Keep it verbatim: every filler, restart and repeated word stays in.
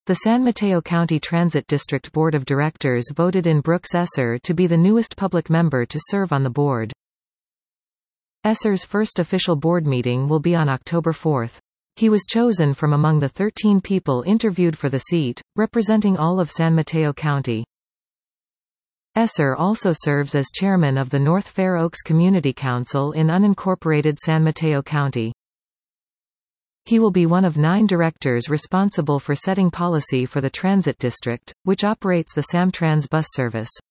The San Mateo County Transit District Board of Directors voted in Brooks Esser to be the newest public member to serve on the board. Esser's first official board meeting will be on October fourth. He was chosen from among the thirteen people interviewed for the seat, representing all of San Mateo County. Esser also serves as chairman of the North Fair Oaks Community Council in unincorporated San Mateo County. He will be one of nine directors responsible for setting policy for the transit district, which operates the Samtrans bus service.